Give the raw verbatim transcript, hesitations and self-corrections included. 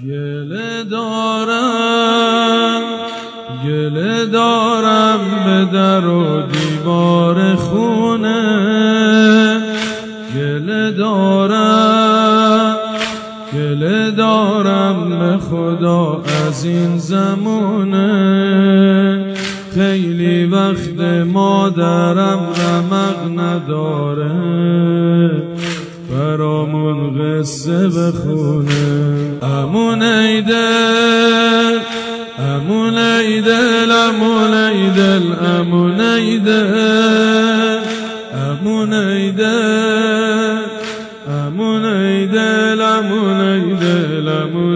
گله دارم گله دارم به در و دیوار خونه، گله دارم گله دارم به خدا از این زمونه. خیلی وقت مادرم رمق نداره، برامون قصه بخونه. امون ای دل امون ای دل امون ای دل امون ای دل امون ای دل امون ای دل امون ای دل امون